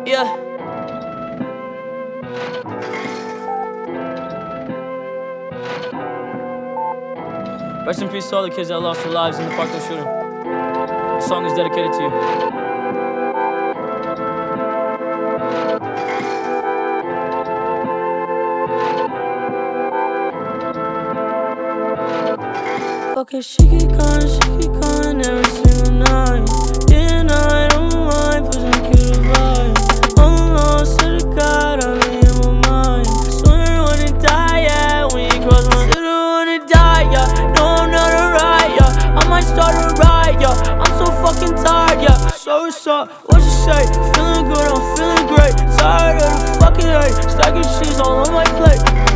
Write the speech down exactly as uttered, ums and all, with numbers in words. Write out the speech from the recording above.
Yeah. Rest in peace to all the kids that lost their lives in the Parkland shooting. This song is dedicated to you. Okay, she keep calling, she keep calling every single night. Day and night on my mind, pushing cute vibe. Almost to the God, I'm in my mind. Swear when it die, yeah, when you cross my city, when it die, yeah. No, I'm not alright, yeah. I might start a riot, yeah. I'm so fucking tired, yeah. So what's up? What you say? Feeling good, I'm feeling great. Tired of the fucking hate. Stacking cheese all on my plate.